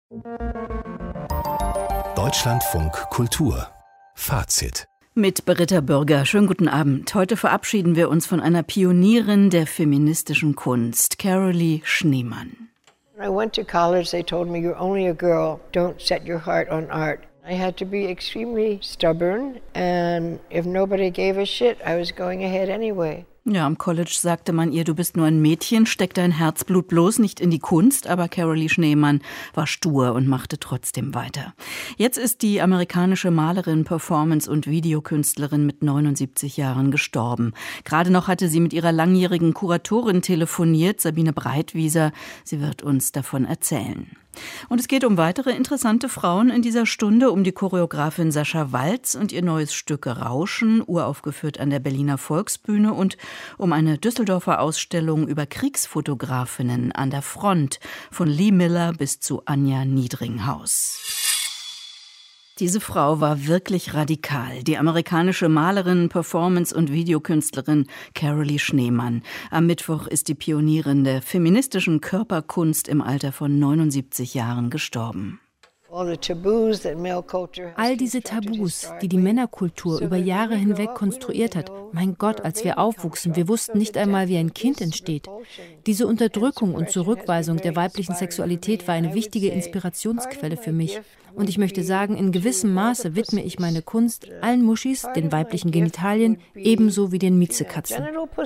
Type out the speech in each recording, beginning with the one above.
Deutschlandfunk Kultur. Fazit. Mit Britta Bürger. Schönen guten Abend. Heute verabschieden wir uns von einer Pionierin der feministischen Kunst, Carolee Schneemann. When I went to college, they told me you're only a girl. Don't set your heart on art. I had to be extremely stubborn, and if nobody gave a shit, I was going ahead anyway. Ja, am College sagte man ihr, du bist nur ein Mädchen, steck dein Herzblut bloß nicht in die Kunst, aber Carolee Schneemann war stur und machte trotzdem weiter. Jetzt ist die amerikanische Malerin, Performance- und Videokünstlerin mit 79 Jahren gestorben. Gerade noch hatte sie mit ihrer langjährigen Kuratorin telefoniert, Sabine Breitwieser. Sie wird uns davon erzählen. Und es geht um weitere interessante Frauen in dieser Stunde, um die Choreografin Sascha Waltz und ihr neues Stück Rauschen, uraufgeführt an der Berliner Volksbühne, und um eine Düsseldorfer Ausstellung über Kriegsfotografinnen an der Front, von Lee Miller bis zu Anja Niedringhaus. Diese Frau war wirklich radikal. Die amerikanische Malerin, Performance- und Videokünstlerin Carolee Schneemann. Am Mittwoch ist die Pionierin der feministischen Körperkunst im Alter von 79 Jahren gestorben. All diese Tabus, die die Männerkultur über Jahre hinweg konstruiert hat. Mein Gott, als wir aufwuchsen, wir wussten nicht einmal, wie ein Kind entsteht. Diese Unterdrückung und Zurückweisung der weiblichen Sexualität war eine wichtige Inspirationsquelle für mich. Und ich möchte sagen, in gewissem Maße widme ich meine Kunst allen Muschis, den weiblichen Genitalien, ebenso wie den Miezekatzen.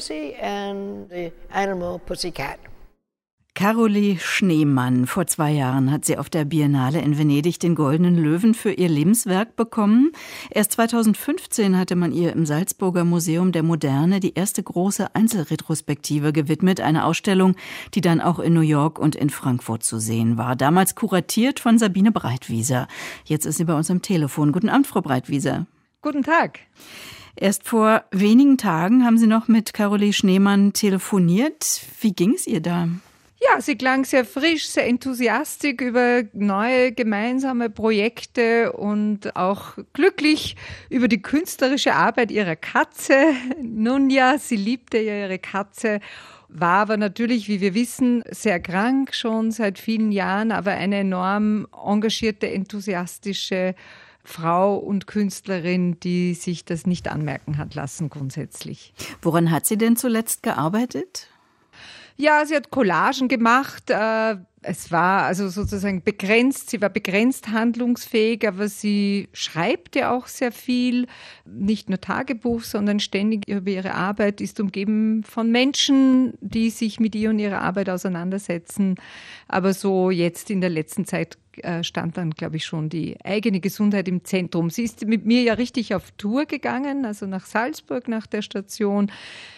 Carolee Schneemann. Vor 2 Jahren hat sie auf der Biennale in Venedig den Goldenen Löwen für ihr Lebenswerk bekommen. Erst 2015 hatte man ihr im Salzburger Museum der Moderne die erste große Einzelretrospektive gewidmet, eine Ausstellung, die dann auch in New York und in Frankfurt zu sehen war. Damals kuratiert von Sabine Breitwieser. Jetzt ist sie bei uns am Telefon. Guten Abend, Frau Breitwieser. Guten Tag. Erst vor wenigen Tagen haben Sie noch mit Carolee Schneemann telefoniert. Wie ging es ihr da? Ja, sie klang sehr frisch, sehr enthusiastisch über neue gemeinsame Projekte und auch glücklich über die künstlerische Arbeit ihrer Katze. Nun ja, sie liebte ja ihre Katze, war aber natürlich, wie wir wissen, sehr krank schon seit vielen Jahren, aber eine enorm engagierte, enthusiastische Frau und Künstlerin, die sich das nicht anmerken hat lassen grundsätzlich. Woran hat sie denn zuletzt gearbeitet? Ja, sie hat Collagen gemacht. Es war also sozusagen begrenzt. Sie war begrenzt handlungsfähig, aber sie schreibt ja auch sehr viel. Nicht nur Tagebuch, sondern ständig über ihre Arbeit, ist umgeben von Menschen, die sich mit ihr und ihrer Arbeit auseinandersetzen. Aber so jetzt in der letzten Zeit stand dann, glaube ich, schon die eigene Gesundheit im Zentrum. Sie ist mit mir ja richtig auf Tour gegangen, also nach Salzburg, nach der Station.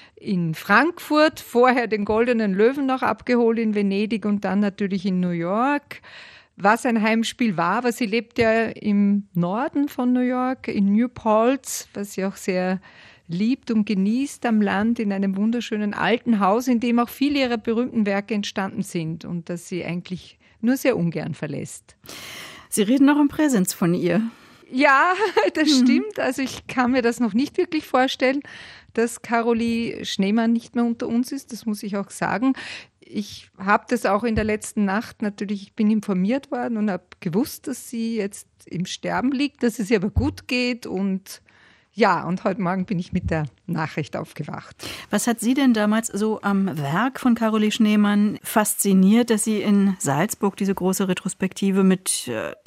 In Frankfurt, vorher den Goldenen Löwen noch abgeholt in Venedig und dann natürlich in New York, was ein Heimspiel war, aber sie lebt ja im Norden von New York, in New Paltz, was sie auch sehr liebt und genießt am Land, in einem wunderschönen alten Haus, in dem auch viele ihrer berühmten Werke entstanden sind und das sie eigentlich nur sehr ungern verlässt. Sie reden noch im Präsens von ihr. Ja, das stimmt. Also ich kann mir das noch nicht wirklich vorstellen, dass Carolee Schneemann nicht mehr unter uns ist. Das muss ich auch sagen. Ich habe das auch in der letzten Nacht natürlich, ich bin informiert worden und habe gewusst, dass sie jetzt im Sterben liegt, dass es ihr aber gut geht und ja, und heute Morgen bin ich mit der Nachricht aufgewacht. Was hat Sie denn damals so am Werk von Carolee Schneemann fasziniert, dass Sie in Salzburg diese große Retrospektive mit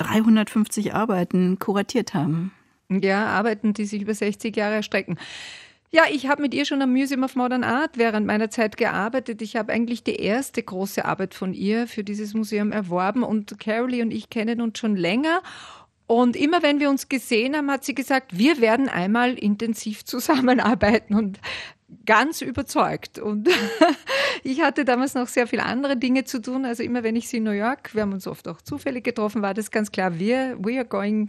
350 Arbeiten kuratiert haben? Ja, Arbeiten, die sich über 60 Jahre erstrecken. Ja, ich habe mit ihr schon am Museum of Modern Art während meiner Zeit gearbeitet. Ich habe eigentlich die erste große Arbeit von ihr für dieses Museum erworben und Carolee und ich kennen uns schon länger. Und immer wenn wir uns gesehen haben, hat sie gesagt, wir werden einmal intensiv zusammenarbeiten und ganz überzeugt. Und ich hatte damals noch sehr viele andere Dinge zu tun. Also immer wenn ich sie in New York, wir haben uns oft auch zufällig getroffen, war das ganz klar, we're going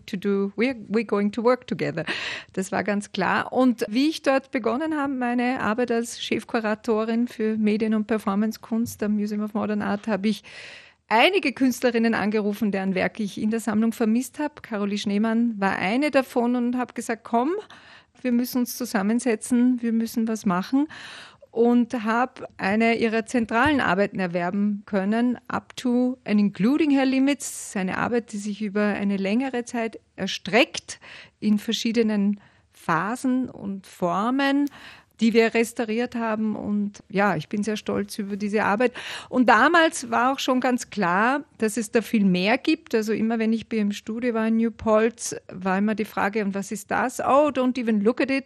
to work together. Das war ganz klar. Und wie ich dort begonnen habe, meine Arbeit als Chefkuratorin für Medien- und Performancekunst am Museum of Modern Art, habe ich einige Künstlerinnen angerufen, deren Werke ich in der Sammlung vermisst habe. Carolee Schneemann war eine davon und habe gesagt, komm, wir müssen uns zusammensetzen, wir müssen was machen. und habe eine ihrer zentralen Arbeiten erwerben können, Up to and Including Her Limits, eine Arbeit, die sich über eine längere Zeit erstreckt in verschiedenen Phasen und Formen, die wir restauriert haben. Und ja, ich bin sehr stolz über diese Arbeit. Und damals war auch schon ganz klar, dass es da viel mehr gibt. Also immer, wenn ich im Studio war in New Paltz, war immer die Frage, und was ist das? Oh, don't even look at it.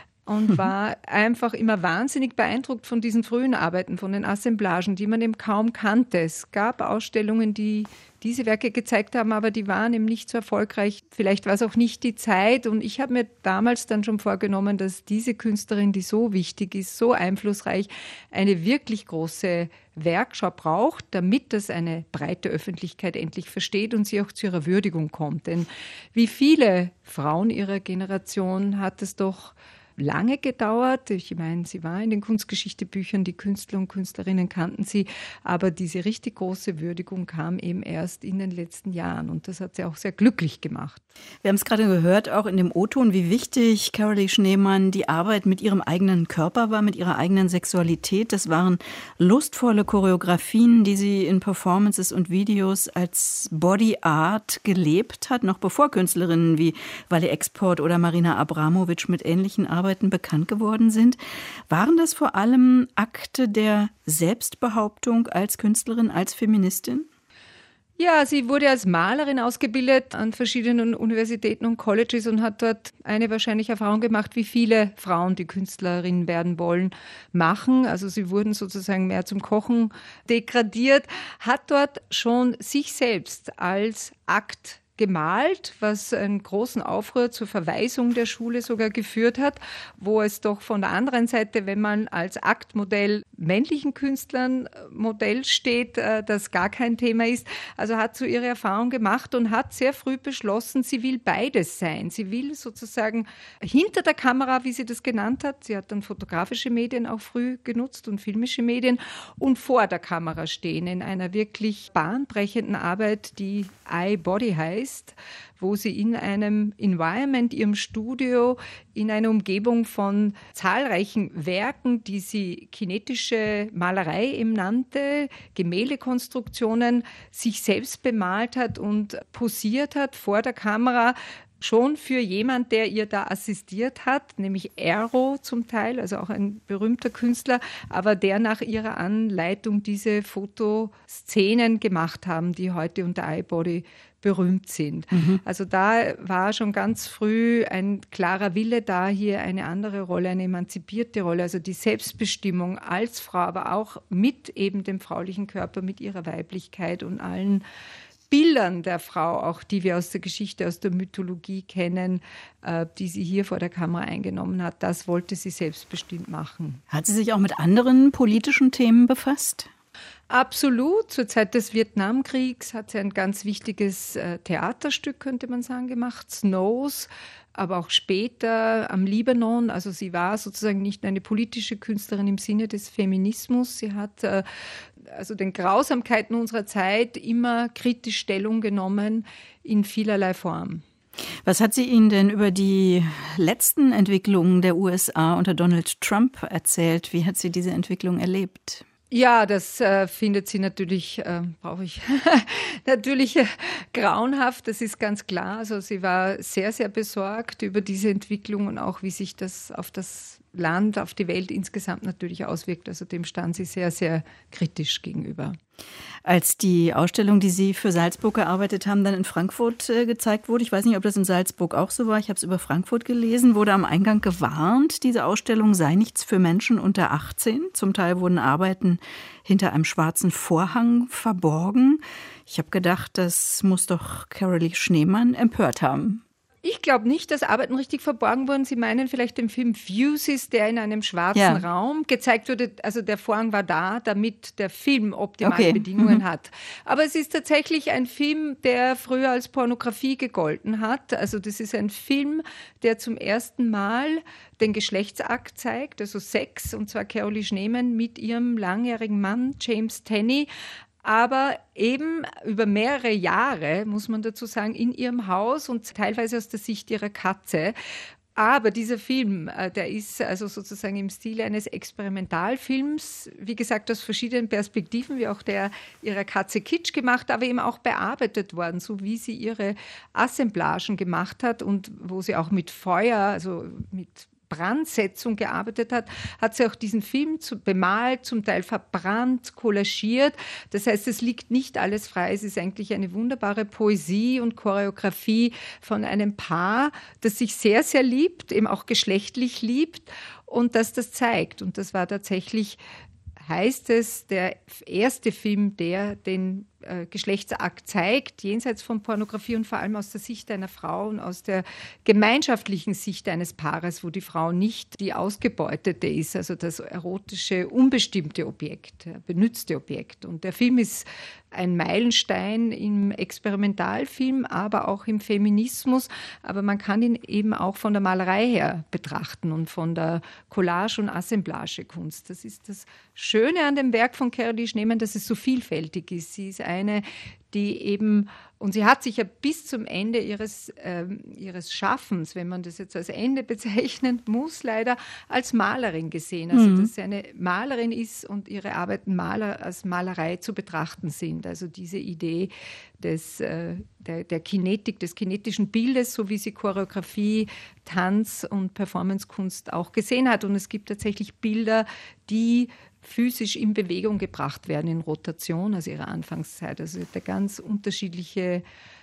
Und war einfach immer wahnsinnig beeindruckt von diesen frühen Arbeiten, von den Assemblagen, die man eben kaum kannte. Es gab Ausstellungen, die diese Werke gezeigt haben, aber die waren eben nicht so erfolgreich. Vielleicht war es auch nicht die Zeit. Und ich habe mir damals dann schon vorgenommen, dass diese Künstlerin, die so wichtig ist, so einflussreich, eine wirklich große Werkschau braucht, damit das eine breite Öffentlichkeit endlich versteht und sie auch zu ihrer Würdigung kommt. Denn wie viele Frauen ihrer Generation hat es doch lange gedauert. Ich meine, sie war in den Kunstgeschichtebüchern, die Künstler und Künstlerinnen kannten sie, aber diese richtig große Würdigung kam eben erst in den letzten Jahren und das hat sie auch sehr glücklich gemacht. Wir haben es gerade gehört, auch in dem O-Ton, wie wichtig Carolee Schneemann die Arbeit mit ihrem eigenen Körper war, mit ihrer eigenen Sexualität. Das waren lustvolle Choreografien, die sie in Performances und Videos als Body Art gelebt hat, noch bevor Künstlerinnen wie Valle Export oder Marina Abramovic mit ähnlichen Arbeiten bekannt geworden sind. Waren das vor allem Akte der Selbstbehauptung als Künstlerin, als Feministin? Ja, sie wurde als Malerin ausgebildet an verschiedenen Universitäten und Colleges und hat dort eine wahrscheinlich Erfahrung gemacht, wie viele Frauen, die Künstlerinnen werden wollen, machen. Also sie wurden sozusagen mehr zum Kochen degradiert, hat dort schon sich selbst als Akt gemalt, was einen großen Aufruhr zur Verweisung der Schule sogar geführt hat, wo es doch von der anderen Seite, wenn man als Aktmodell männlichen Künstlern Modell steht, das gar kein Thema ist. Also hat so ihre Erfahrung gemacht und hat sehr früh beschlossen, sie will beides sein. Sie will sozusagen hinter der Kamera, wie sie das genannt hat, sie hat dann fotografische Medien auch früh genutzt und filmische Medien und vor der Kamera stehen in einer wirklich bahnbrechenden Arbeit, die iBody heißt, wo sie in einem Environment, ihrem Studio, in einer Umgebung von zahlreichen Werken, die sie kinetische Malerei eben nannte, Gemäldekonstruktionen, sich selbst bemalt hat und posiert hat vor der Kamera, schon für jemand, der ihr da assistiert hat, nämlich Aero zum Teil, also auch ein berühmter Künstler, aber der nach ihrer Anleitung diese Fotoszenen gemacht haben, die heute unter iBody berühmt sind. Also da war schon ganz früh ein klarer Wille da, hier eine andere Rolle, eine emanzipierte Rolle, also die Selbstbestimmung als Frau, aber auch mit eben dem fraulichen Körper, mit ihrer Weiblichkeit und allen Bildern der Frau, auch die wir aus der Geschichte, aus der Mythologie kennen, die sie hier vor der Kamera eingenommen hat, das wollte sie selbstbestimmt machen. Hat sie sich auch mit anderen politischen Themen befasst? Absolut. Zur Zeit des Vietnamkriegs hat sie ein ganz wichtiges Theaterstück, könnte man sagen, gemacht, Snows, aber auch später am Libanon. Also sie war sozusagen nicht eine politische Künstlerin im Sinne des Feminismus. Sie hat also den Grausamkeiten unserer Zeit immer kritisch Stellung genommen in vielerlei Form. Was hat sie Ihnen denn über die letzten Entwicklungen der USA unter Donald Trump erzählt? Wie hat sie diese Entwicklung erlebt? Ja, das findet sie natürlich, natürlich grauenhaft, das ist ganz klar. Also sie war sehr, sehr besorgt über diese Entwicklung und auch, wie sich das auf das Land, auf die Welt insgesamt natürlich auswirkt. Also dem stand sie sehr, sehr kritisch gegenüber. Als die Ausstellung, die Sie für Salzburg gearbeitet haben, dann in Frankfurt gezeigt wurde, ich weiß nicht, ob das in Salzburg auch so war, ich habe es über Frankfurt gelesen, wurde am Eingang gewarnt, diese Ausstellung sei nichts für Menschen unter 18. Zum Teil wurden Arbeiten hinter einem schwarzen Vorhang verborgen. Ich habe gedacht, das muss doch Carolee Schneemann empört haben. Ich glaube nicht, dass Arbeiten richtig verborgen wurden. Sie meinen vielleicht den Film Fuses, der in einem schwarzen Raum gezeigt wurde. Also der Vorhang war da, damit der Film optimale Bedingungen hat. Aber es ist tatsächlich ein Film, der früher als Pornografie gegolten hat. Also das ist ein Film, der zum ersten Mal den Geschlechtsakt zeigt, also Sex, und zwar Carolee Schneemann mit ihrem langjährigen Mann James Tenney. Aber eben über mehrere Jahre, muss man dazu sagen, in ihrem Haus und teilweise aus der Sicht ihrer Katze. Aber dieser Film, der ist also sozusagen im Stil eines Experimentalfilms, wie gesagt, aus verschiedenen Perspektiven, wie auch der ihrer Katze Kitsch gemacht, aber eben auch bearbeitet worden, so wie sie ihre Assemblagen gemacht hat und wo sie auch mit Feuer, also mit Brandsetzung gearbeitet hat, hat sie auch diesen Film bemalt, zum Teil verbrannt, collagiert. Das heißt, es liegt nicht alles frei. Es ist eigentlich eine wunderbare Poesie und Choreografie von einem Paar, das sich sehr, sehr liebt, eben auch geschlechtlich liebt und das zeigt. Und das war tatsächlich, heißt es, der erste Film, der den Geschlechtsakt zeigt, jenseits von Pornografie und vor allem aus der Sicht einer Frau und aus der gemeinschaftlichen Sicht eines Paares, wo die Frau nicht die Ausgebeutete ist, also das erotische, unbestimmte Objekt, benützte Objekt. Und der Film ist ein Meilenstein im Experimentalfilm, aber auch im Feminismus. Aber man kann ihn eben auch von der Malerei her betrachten und von der Collage- und Assemblagekunst. Das ist das Schöne an dem Werk von Caroline Schneemann, dass es so vielfältig ist. Sie ist eine, die eben, und sie hat sich ja bis zum Ende ihres Schaffens, wenn man das jetzt als Ende bezeichnen muss, leider als Malerin gesehen. Also dass sie eine Malerin ist und ihre Arbeiten als Malerei zu betrachten sind. Also diese Idee der Kinetik, des kinetischen Bildes, so wie sie Choreografie, Tanz und Performancekunst auch gesehen hat. Und es gibt tatsächlich Bilder, die physisch in Bewegung gebracht werden, in Rotation aus ihrer Anfangszeit. Also sie hat ganz unterschiedliche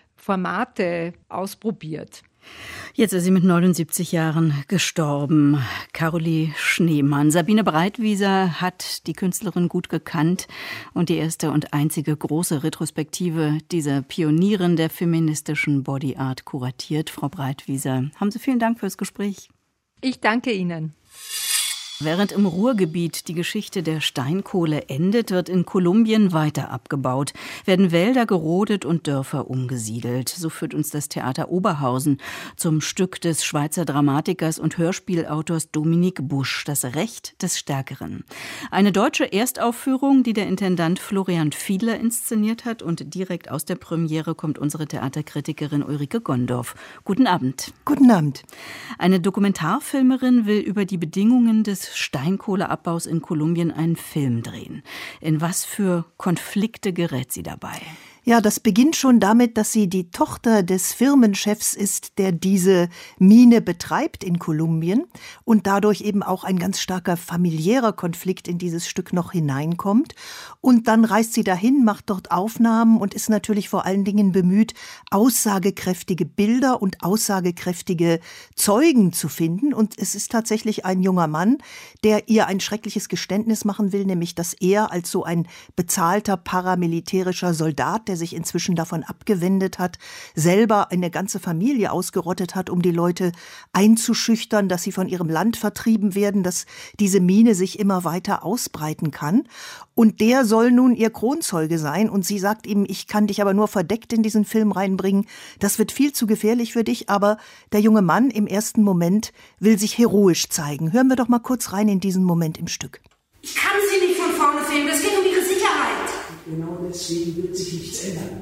Formate ausprobiert. Jetzt ist sie mit 79 Jahren gestorben. Caroline Schneemann. Sabine Breitwieser hat die Künstlerin gut gekannt und die erste und einzige große Retrospektive dieser Pionierin der feministischen Body Art kuratiert. Frau Breitwieser, haben Sie vielen Dank fürs Gespräch. Ich danke Ihnen. Während im Ruhrgebiet die Geschichte der Steinkohle endet, wird in Kolumbien weiter abgebaut, werden Wälder gerodet und Dörfer umgesiedelt. So führt uns das Theater Oberhausen zum Stück des Schweizer Dramatikers und Hörspielautors Dominik Busch, Das Recht des Stärkeren. Eine deutsche Erstaufführung, die der Intendant Florian Fiedler inszeniert hat, und direkt aus der Premiere kommt unsere Theaterkritikerin Ulrike Gondorf. Guten Abend. Guten Abend. Eine Dokumentarfilmerin will über die Bedingungen des Steinkohleabbaus in Kolumbien einen Film drehen. In was für Konflikte gerät sie dabei? Ja, das beginnt schon damit, dass sie die Tochter des Firmenchefs ist, der diese Mine betreibt in Kolumbien und dadurch eben auch ein ganz starker familiärer Konflikt in dieses Stück noch hineinkommt. Und dann reist sie dahin, macht dort Aufnahmen und ist natürlich vor allen Dingen bemüht, aussagekräftige Bilder und aussagekräftige Zeugen zu finden. Und es ist tatsächlich ein junger Mann, der ihr ein schreckliches Geständnis machen will, nämlich dass er als so ein bezahlter paramilitärischer Soldat, der sich inzwischen davon abgewendet hat, selber eine ganze Familie ausgerottet hat, um die Leute einzuschüchtern, dass sie von ihrem Land vertrieben werden, dass diese Mine sich immer weiter ausbreiten kann. Und der soll nun ihr Kronzeuge sein. Und sie sagt ihm, ich kann dich aber nur verdeckt in diesen Film reinbringen. Das wird viel zu gefährlich für dich. Aber der junge Mann im ersten Moment will sich heroisch zeigen. Hören wir doch mal kurz rein in diesen Moment im Stück. Ich kann sie nicht von vorne filmen. Das geht um ihre Sicherheit. Genau deswegen wird sich nichts ändern.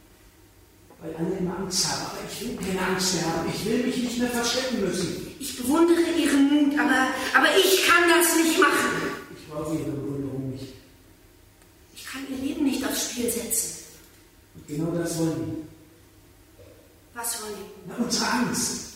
Weil alle immer Angst haben. Aber ich will keine Angst mehr haben. Ich will mich nicht mehr verstecken müssen. Ich bewundere ihren Mut, aber ich kann das nicht machen. Ich brauche ihre Bewunderung nicht. Ich kann ihr Leben nicht aufs Spiel setzen. Und genau das wollen wir. Was wollen die? Na, unsere Angst.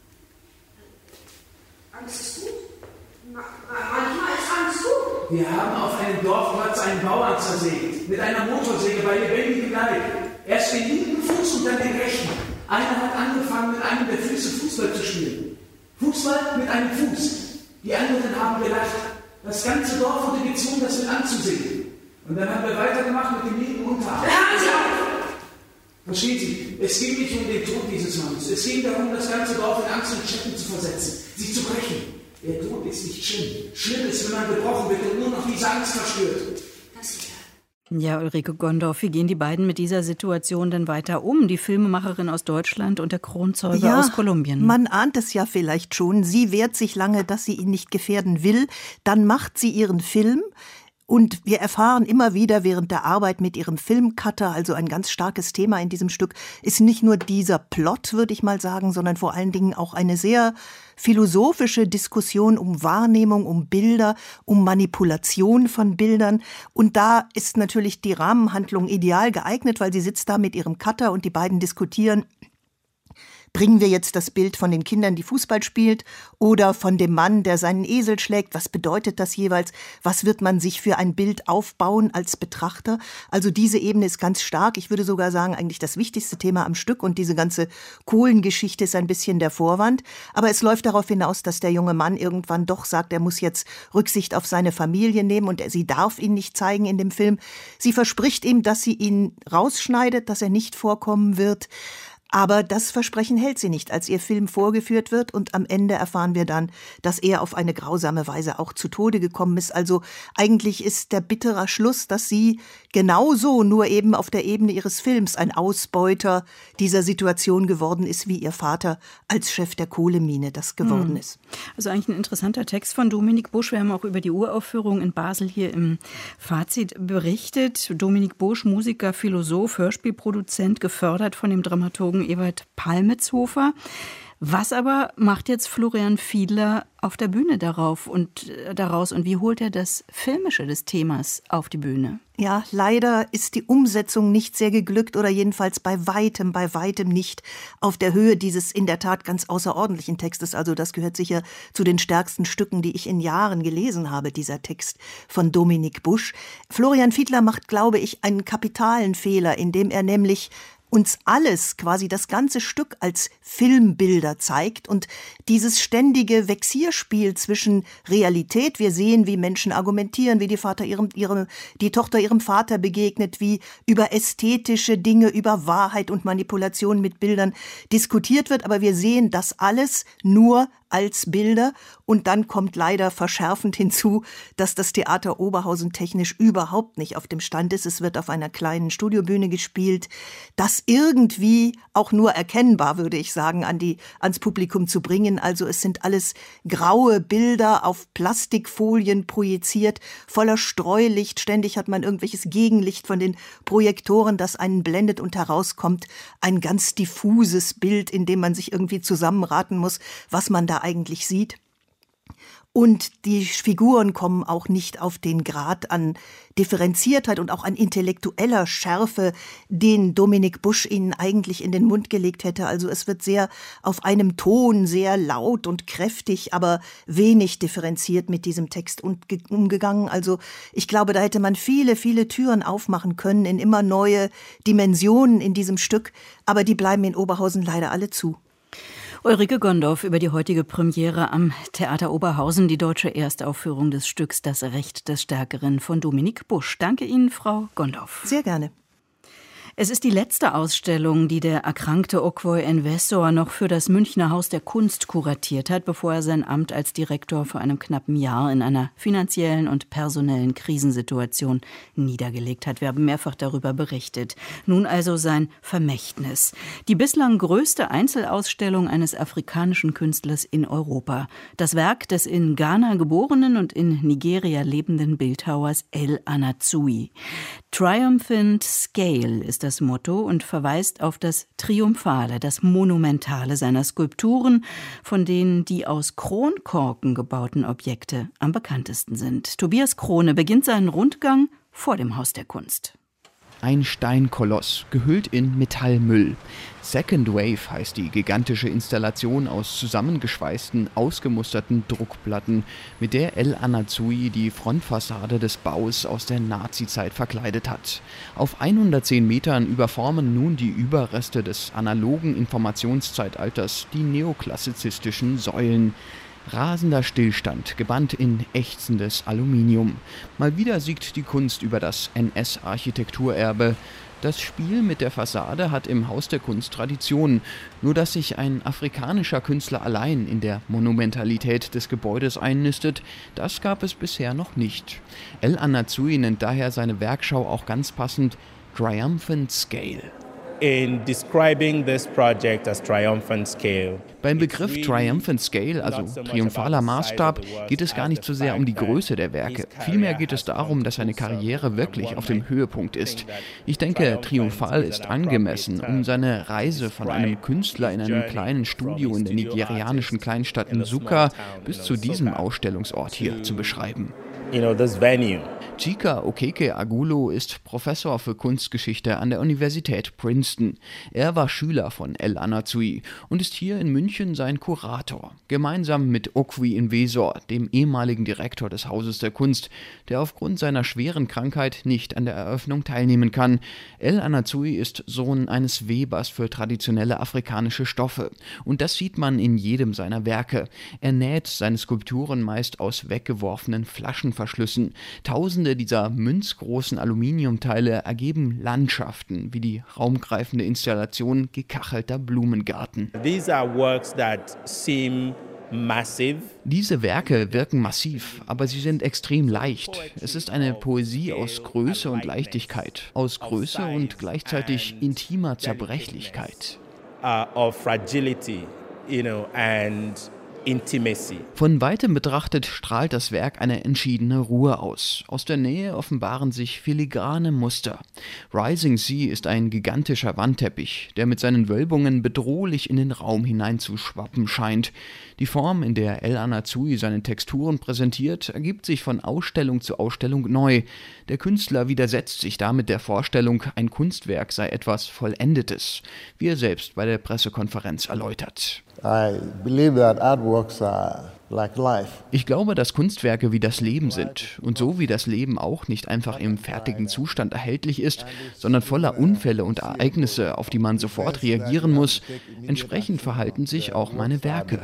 Angst ist gut. Manchmal ist Angst gut. Wir haben auf einem Dorfplatz einen Bauern zersägt. Mit einer Motorsäge bei lebendigem Leib. Erst den linken Fuß und dann den rechten. Einer hat angefangen, mit einem der Füße Fußball zu spielen. Fußball mit einem Fuß. Die anderen haben gelacht. Das ganze Dorf wurde gezwungen, das mit anzusehen. Und dann haben wir weitergemacht mit dem linken Unterarm. Hören Sie auf! Verstehen Sie, es ging nicht um den Tod dieses Mannes. Es ging darum, das ganze Dorf in Angst und Schrecken zu versetzen, sie zu brechen. Der Tod ist nicht schlimm. Schlimm ist, wenn man gebrochen wird und nur noch diese Angst verspürt. Das hier. Ja, Ulrike Gondorf, wie gehen die beiden mit dieser Situation denn weiter um? Die Filmemacherin aus Deutschland und der Kronzeuge aus Kolumbien. Man ahnt es ja vielleicht schon. Sie wehrt sich lange, dass sie ihn nicht gefährden will. Dann macht sie ihren Film. Und wir erfahren immer wieder während der Arbeit mit ihrem Filmcutter, also ein ganz starkes Thema in diesem Stück, ist nicht nur dieser Plot, würde ich mal sagen, sondern vor allen Dingen auch eine sehr philosophische Diskussion um Wahrnehmung, um Bilder, um Manipulation von Bildern. Und da ist natürlich die Rahmenhandlung ideal geeignet, weil sie sitzt da mit ihrem Cutter und die beiden diskutieren: Bringen wir jetzt das Bild von den Kindern, die Fußball spielt, oder von dem Mann, der seinen Esel schlägt? Was bedeutet das jeweils? Was wird man sich für ein Bild aufbauen als Betrachter? Also diese Ebene ist ganz stark. Ich würde sogar sagen, eigentlich das wichtigste Thema am Stück. Und diese ganze Kohlengeschichte ist ein bisschen der Vorwand. Aber es läuft darauf hinaus, dass der junge Mann irgendwann doch sagt, er muss jetzt Rücksicht auf seine Familie nehmen und sie darf ihn nicht zeigen in dem Film. Sie verspricht ihm, dass sie ihn rausschneidet, dass er nicht vorkommen wird. Aber das Versprechen hält sie nicht, als ihr Film vorgeführt wird, und am Ende erfahren wir dann, dass er auf eine grausame Weise auch zu Tode gekommen ist. Also eigentlich ist der bittere Schluss, dass sie genauso, nur eben auf der Ebene ihres Films, ein Ausbeuter dieser Situation geworden ist, wie ihr Vater als Chef der Kohlemine das geworden ist. Also eigentlich ein interessanter Text von Dominik Busch. Wir haben auch über die Uraufführung in Basel hier im Fazit berichtet. Dominik Busch, Musiker, Philosoph, Hörspielproduzent, gefördert von dem Dramaturgen Ewald Palmitzhofer. Was aber macht jetzt Florian Fiedler auf der Bühne daraus und wie holt er das Filmische des Themas auf die Bühne? Ja, leider ist die Umsetzung nicht sehr geglückt oder jedenfalls bei weitem nicht auf der Höhe dieses in der Tat ganz außerordentlichen Textes. Also das gehört sicher zu den stärksten Stücken, die ich in Jahren gelesen habe, dieser Text von Dominik Busch. Florian Fiedler macht, glaube ich, einen kapitalen Fehler, indem er nämlich uns alles, quasi das ganze Stück als Filmbilder zeigt und dieses ständige Vexierspiel zwischen Realität, wir sehen, wie Menschen argumentieren, wie die Tochter ihrem Vater begegnet, wie über ästhetische Dinge, über Wahrheit und Manipulation mit Bildern diskutiert wird, aber wir sehen das alles nur als Bilder, und dann kommt leider verschärfend hinzu, dass das Theater Oberhausen technisch überhaupt nicht auf dem Stand ist. Es wird auf einer kleinen Studiobühne gespielt. Das irgendwie auch nur erkennbar, würde ich sagen, ans Publikum zu bringen. Also es sind alles graue Bilder auf Plastikfolien projiziert, voller Streulicht. Ständig hat man irgendwelches Gegenlicht von den Projektoren, das einen blendet, und herauskommt ein ganz diffuses Bild, in dem man sich irgendwie zusammenraten muss, was man da eigentlich sieht. Und die Figuren kommen auch nicht auf den Grad an Differenziertheit und auch an intellektueller Schärfe, den Dominik Busch ihnen eigentlich in den Mund gelegt hätte. Also es wird sehr auf einem Ton, sehr laut und kräftig, aber wenig differenziert mit diesem Text umgegangen. Also ich glaube, da hätte man viele Türen aufmachen können in immer neue Dimensionen in diesem Stück, aber die bleiben in Oberhausen leider alle zu. Ulrike Gondorf über die heutige Premiere am Theater Oberhausen, die deutsche Erstaufführung des Stücks Das Recht des Stärkeren von Dominik Busch. Danke Ihnen, Frau Gondorf. Sehr gerne. Es ist die letzte Ausstellung, die der erkrankte Okwoi Enwesor noch für das Münchner Haus der Kunst kuratiert hat, bevor er sein Amt als Direktor vor einem knappen Jahr in einer finanziellen und personellen Krisensituation niedergelegt hat. Wir haben mehrfach darüber berichtet. Nun also sein Vermächtnis. Die bislang größte Einzelausstellung eines afrikanischen Künstlers in Europa. Das Werk des in Ghana geborenen und in Nigeria lebenden Bildhauers El Anatsui. Triumphant Scale ist das Motto und verweist auf das Triumphale, das Monumentale seiner Skulpturen, von denen die aus Kronkorken gebauten Objekte am bekanntesten sind. Tobias Krone beginnt seinen Rundgang vor dem Haus der Kunst. Ein Steinkoloss, gehüllt in Metallmüll. Second Wave heißt die gigantische Installation aus zusammengeschweißten, ausgemusterten Druckplatten, mit der El Anatsui die Frontfassade des Baus aus der Nazizeit verkleidet hat. Auf 110 Metern überformen nun die Überreste des analogen Informationszeitalters die neoklassizistischen Säulen. Rasender Stillstand, gebannt in ächzendes Aluminium. Mal wieder siegt die Kunst über das NS-Architekturerbe. Das Spiel mit der Fassade hat im Haus der Kunst Tradition. Nur dass sich ein afrikanischer Künstler allein in der Monumentalität des Gebäudes einnistet, das gab es bisher noch nicht. El Anatsui nennt daher seine Werkschau auch ganz passend Triumphant Scale. in describing this project as triumphant scale. Beim Begriff Triumphant Scale, also triumphaler Maßstab, geht es gar nicht so sehr um die Größe der Werke. Vielmehr geht es darum, dass seine Karriere wirklich auf dem Höhepunkt ist. Ich denke, triumphal ist angemessen, um seine Reise von einem Künstler in einem kleinen Studio in der nigerianischen Kleinstadt Nsukka bis zu diesem Ausstellungsort hier zu beschreiben. This venue. Chika Okeke Agulo ist Professor für Kunstgeschichte an der Universität Princeton. Er war Schüler von El Anatsui und ist hier in München sein Kurator. Gemeinsam mit Okwi Nwesor, dem ehemaligen Direktor des Hauses der Kunst, der aufgrund seiner schweren Krankheit nicht an der Eröffnung teilnehmen kann. El Anatsui ist Sohn eines Webers für traditionelle afrikanische Stoffe. Und das sieht man in jedem seiner Werke. Er näht seine Skulpturen meist aus weggeworfenen Flaschenverschlüssen. Tausende dieser münzgroßen Aluminiumteile ergeben Landschaften wie die raumgreifende Installation gekachelter Blumengärten. These are works that seem massive. Diese Werke wirken massiv, aber sie sind extrem leicht. Es ist eine Poesie aus Größe und Leichtigkeit, aus Größe und gleichzeitig intimer Zerbrechlichkeit. Of fragility, and Intimacy. Von weitem betrachtet strahlt das Werk eine entschiedene Ruhe aus. Aus der Nähe offenbaren sich filigrane Muster. Rising Sea ist ein gigantischer Wandteppich, der mit seinen Wölbungen bedrohlich in den Raum hineinzuschwappen scheint. Die Form, in der El Anatsui seine Texturen präsentiert, ergibt sich von Ausstellung zu Ausstellung neu. Der Künstler widersetzt sich damit der Vorstellung, ein Kunstwerk sei etwas Vollendetes, wie er selbst bei der Pressekonferenz erläutert. Ich glaube, dass Kunstwerke wie das Leben sind und so wie das Leben auch nicht einfach im fertigen Zustand erhältlich ist, sondern voller Unfälle und Ereignisse, auf die man sofort reagieren muss, entsprechend verhalten sich auch meine Werke.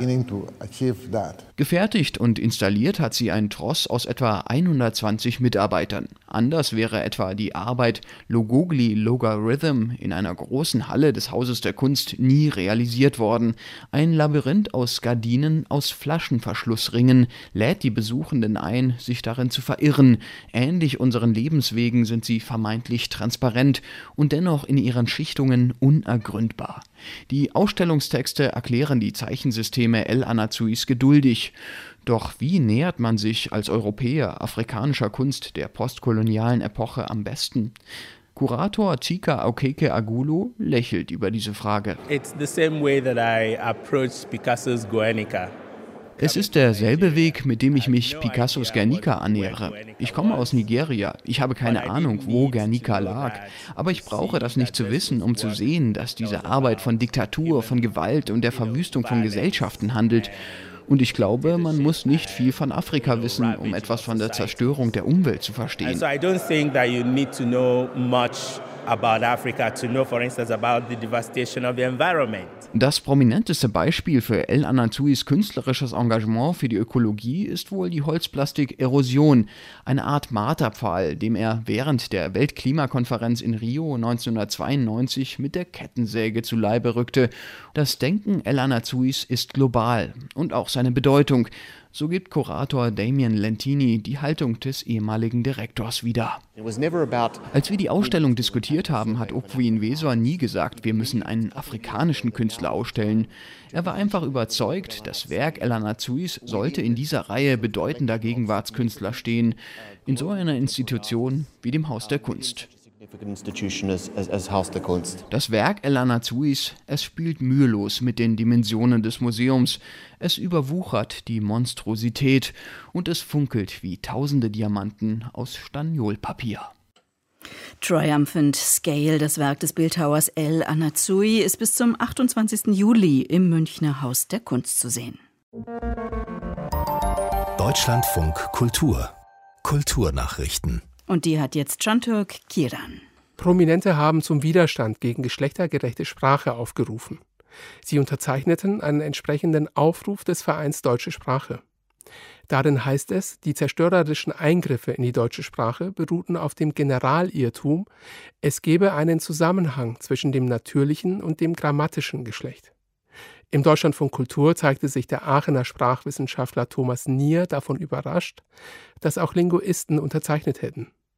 Gefertigt und installiert hat sie ein Tross aus etwa 120 Mitarbeitern. Anders wäre etwa die Arbeit Logogli Logarithm in einer großen Halle des Hauses der Kunst nie realisiert worden. Ein Labyrinth aus Gardinen aus Flaschenverschlussringen lädt die Besuchenden ein, sich darin zu verirren. Ähnlich unseren Lebenswegen sind sie vermeintlich transparent und dennoch in ihren Schichtungen unergründbar. Die Ausstellungstexte erklären die Zeichensysteme El Anatsuis geduldig. Doch wie nähert man sich als Europäer afrikanischer Kunst der postkolonialen Epoche am besten? Kurator Chika Okeke Agulo lächelt über diese Frage. It's the same way that I approached Picasso's Guernica. Es ist derselbe Weg, mit dem ich mich Picassos Guernica annähere. Ich komme aus Nigeria. Ich habe keine Ahnung, wo Guernica lag. Aber ich brauche das nicht zu wissen, um zu sehen, dass diese Arbeit von Diktatur, von Gewalt und der Verwüstung von Gesellschaften handelt. Und ich glaube, man muss nicht viel von Afrika wissen, um etwas von der Zerstörung der Umwelt zu verstehen. So I don't think that you need to know much about Africa to know, for instance, about the devastation of the environment. Das prominenteste Beispiel für El Anatsuis künstlerisches Engagement für die Ökologie ist wohl die Holzplastik Erosion, eine Art Marterpfahl, dem er während der Weltklimakonferenz in Rio 1992 mit der Kettensäge zu Leibe rückte. Das Denken El Anatsuis ist global und auch seine Bedeutung. So gibt Kurator Damien Lentini die Haltung des ehemaligen Direktors wieder. Als wir die Ausstellung diskutiert haben, hat Okwi Nwesor nie gesagt, wir müssen einen afrikanischen Künstler ausstellen. Er war einfach überzeugt, das Werk El Anatsuis sollte in dieser Reihe bedeutender Gegenwartskünstler stehen, in so einer Institution wie dem Haus der Kunst. Das Werk El Anatsuis, es spielt mühelos mit den Dimensionen des Museums, es überwuchert die Monstrosität und es funkelt wie tausende Diamanten aus Staniolpapier. Triumphant Scale, das Werk des Bildhauers El Anatsui, ist bis zum 28. Juli im Münchner Haus der Kunst zu sehen. Deutschlandfunk Kultur. Kulturnachrichten. Und die hat jetzt Cantürk Kiran. Prominente haben zum Widerstand gegen geschlechtergerechte Sprache aufgerufen. Sie unterzeichneten einen entsprechenden Aufruf des Vereins Deutsche Sprache. Darin heißt es, die zerstörerischen Eingriffe in die deutsche Sprache beruhten auf dem Generalirrtum, es gebe einen Zusammenhang zwischen dem natürlichen und dem grammatischen Geschlecht. Im Deutschlandfunk Kultur zeigte sich der Aachener Sprachwissenschaftler Thomas Nier davon überrascht, dass auch Linguisten unterzeichnet hätten.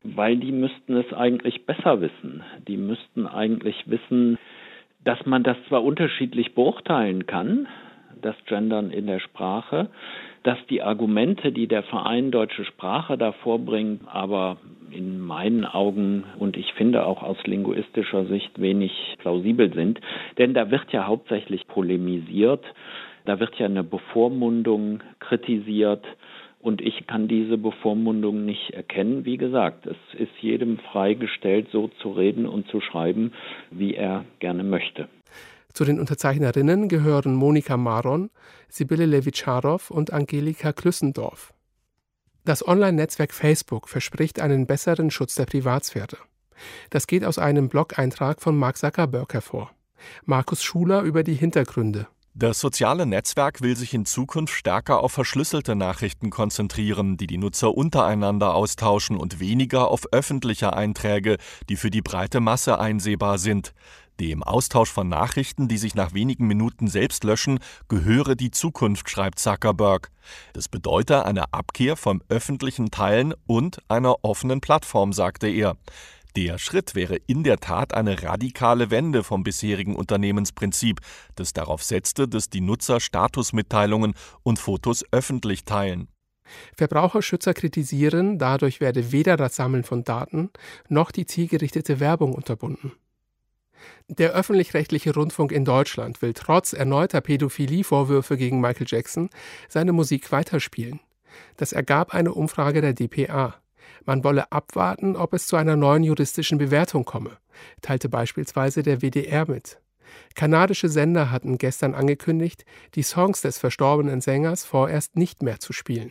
Weil die müssten es eigentlich besser wissen. Die müssten eigentlich wissen, dass man das zwar unterschiedlich beurteilen kann, das Gendern in der Sprache, dass die Argumente, die der Verein Deutsche Sprache da vorbringt, aber in meinen Augen und ich finde auch aus linguistischer Sicht wenig plausibel sind. Denn da wird ja hauptsächlich polemisiert, da wird ja eine Bevormundung kritisiert und ich kann diese Bevormundung nicht erkennen. Wie gesagt, es ist jedem freigestellt, so zu reden und zu schreiben, wie er gerne möchte. Zu den Unterzeichnerinnen gehören Monika Maron, Sibylle Levitscharow und Angelika Klüssendorf. Das Online-Netzwerk Facebook verspricht einen besseren Schutz der Privatsphäre. Das geht aus einem Blog-Eintrag von Mark Zuckerberg hervor. Markus Schuler über die Hintergründe. Das soziale Netzwerk will sich in Zukunft stärker auf verschlüsselte Nachrichten konzentrieren, die die Nutzer untereinander austauschen und weniger auf öffentliche Einträge, die für die breite Masse einsehbar sind. Dem Austausch von Nachrichten, die sich nach wenigen Minuten selbst löschen, gehöre die Zukunft, schreibt Zuckerberg. Das bedeutet eine Abkehr vom öffentlichen Teilen und einer offenen Plattform, sagte er. Der Schritt wäre in der Tat eine radikale Wende vom bisherigen Unternehmensprinzip, das darauf setzte, dass die Nutzer Statusmitteilungen und Fotos öffentlich teilen. Verbraucherschützer kritisieren, dadurch werde weder das Sammeln von Daten noch die zielgerichtete Werbung unterbunden. Der öffentlich-rechtliche Rundfunk in Deutschland will trotz erneuter Pädophilie-Vorwürfe gegen Michael Jackson seine Musik weiterspielen. Das ergab eine Umfrage der dpa. Man wolle abwarten, ob es zu einer neuen juristischen Bewertung komme, teilte beispielsweise der WDR mit. Kanadische Sender hatten gestern angekündigt, die Songs des verstorbenen Sängers vorerst nicht mehr zu spielen.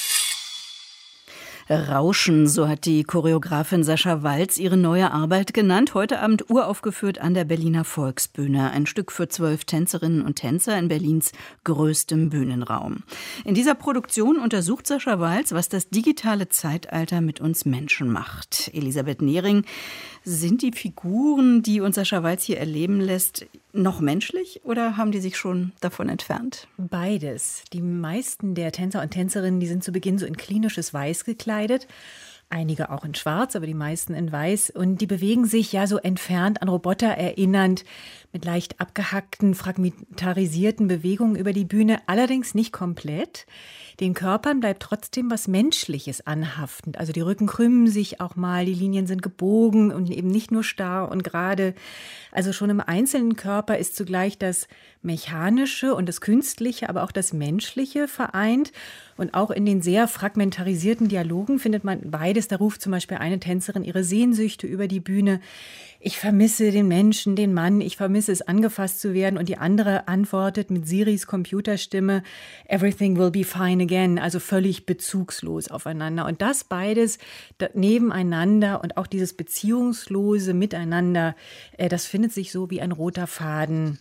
Rauschen, so hat die Choreografin Sascha Walz ihre neue Arbeit genannt. Heute Abend uraufgeführt an der Berliner Volksbühne. Ein Stück für 12 Tänzerinnen und Tänzer in Berlins größtem Bühnenraum. In dieser Produktion untersucht Sascha Walz, was das digitale Zeitalter mit uns Menschen macht. Elisabeth Nehring, sind die Figuren, die uns Sascha Walz hier erleben lässt, noch menschlich oder haben die sich schon davon entfernt? Beides. Die meisten der Tänzer und Tänzerinnen, die sind zu Beginn so in klinisches Weiß gekleidet. Einige auch in Schwarz, aber die meisten in Weiß. Und die bewegen sich ja so entfernt an Roboter erinnernd, mit leicht abgehackten, fragmentarisierten Bewegungen über die Bühne. Allerdings nicht komplett. Den Körpern bleibt trotzdem was Menschliches anhaftend. Also die Rücken krümmen sich auch mal, die Linien sind gebogen und eben nicht nur starr und gerade. Also schon im einzelnen Körper ist zugleich das Mechanische und das Künstliche, aber auch das Menschliche vereint. Und auch in den sehr fragmentarisierten Dialogen findet man beides. Da ruft zum Beispiel eine Tänzerin ihre Sehnsüchte über die Bühne. Ich vermisse den Menschen, den Mann, ich vermisse es, angefasst zu werden. Und die andere antwortet mit Siris Computerstimme, everything will be fine again, also völlig bezugslos aufeinander. Und das beides nebeneinander und auch dieses beziehungslose Miteinander, das findet sich so wie ein roter Faden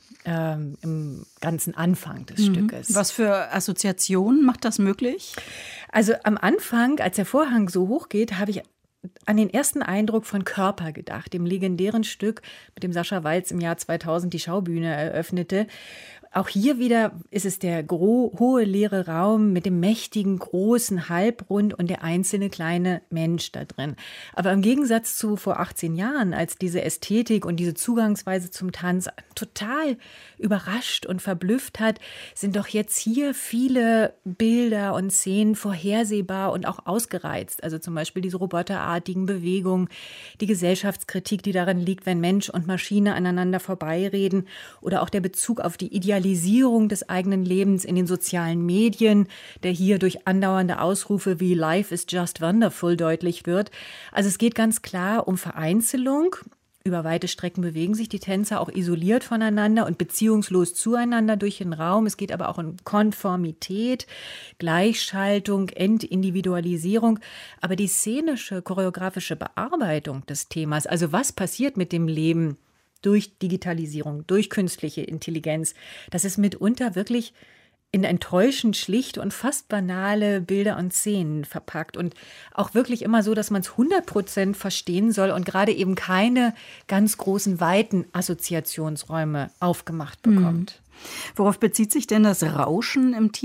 im ganzen Anfang des Stückes. Was für Assoziationen macht das möglich? Also am Anfang, als der Vorhang so hoch geht, habe ich an den ersten Eindruck von Körper gedacht, dem legendären Stück, mit dem Sascha Walz im Jahr 2000 die Schaubühne eröffnete. Auch hier wieder ist es der hohe leere Raum mit dem mächtigen großen Halbrund und der einzelne kleine Mensch da drin. Aber im Gegensatz zu vor 18 Jahren, als diese Ästhetik und diese Zugangsweise zum Tanz total überrascht und verblüfft hat, sind doch jetzt hier viele Bilder und Szenen vorhersehbar und auch ausgereizt. Also zum Beispiel diese roboterartigen Bewegungen, die Gesellschaftskritik, die darin liegt, wenn Mensch und Maschine aneinander vorbeireden, oder auch der Bezug auf die Idealisierung des eigenen Lebens in den sozialen Medien, der hier durch andauernde Ausrufe wie Life is just wonderful deutlich wird. Also es geht ganz klar um Vereinzelung. Über weite Strecken bewegen sich die Tänzer auch isoliert voneinander und beziehungslos zueinander durch den Raum. Es geht aber auch um Konformität, Gleichschaltung, Entindividualisierung. Aber die szenische, choreografische Bearbeitung des Themas, also was passiert mit dem Leben durch Digitalisierung, durch künstliche Intelligenz, das ist mitunter wirklich in enttäuschend schlichte und fast banale Bilder und Szenen verpackt und auch wirklich immer so, dass man es 100% verstehen soll und gerade eben keine ganz großen, weiten Assoziationsräume aufgemacht bekommt. Worauf bezieht sich denn das Rauschen im Titel?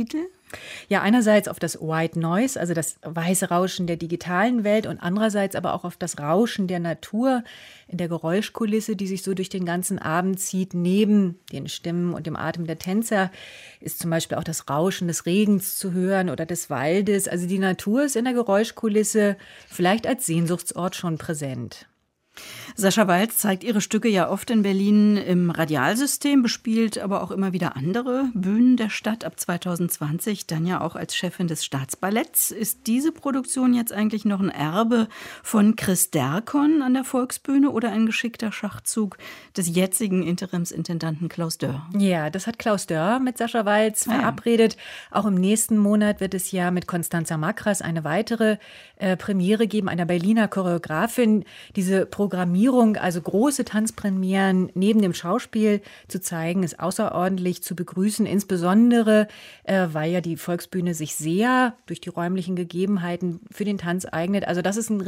Ja, einerseits auf das White Noise, also das weiße Rauschen der digitalen Welt und andererseits aber auch auf das Rauschen der Natur in der Geräuschkulisse, die sich so durch den ganzen Abend zieht. Neben den Stimmen und dem Atem der Tänzer ist zum Beispiel auch das Rauschen des Regens zu hören oder des Waldes. Also die Natur ist in der Geräuschkulisse vielleicht als Sehnsuchtsort schon präsent. Sascha Waltz zeigt ihre Stücke ja oft in Berlin im Radialsystem, bespielt aber auch immer wieder andere Bühnen der Stadt. Ab 2020 dann ja auch als Chefin des Staatsballetts. Ist diese Produktion jetzt eigentlich noch ein Erbe von Chris Derkon an der Volksbühne oder ein geschickter Schachzug des jetzigen Interimsintendanten Klaus Dörr? Ja, das hat Klaus Dörr mit Sascha Waltz verabredet. Auch im nächsten Monat wird es ja mit Constanza Makras eine weitere Premiere geben, einer Berliner Choreografin. Diese Programmierung, also große Tanzpremieren neben dem Schauspiel zu zeigen, ist außerordentlich zu begrüßen, insbesondere weil ja die Volksbühne sich sehr durch die räumlichen Gegebenheiten für den Tanz eignet. Also das ist ein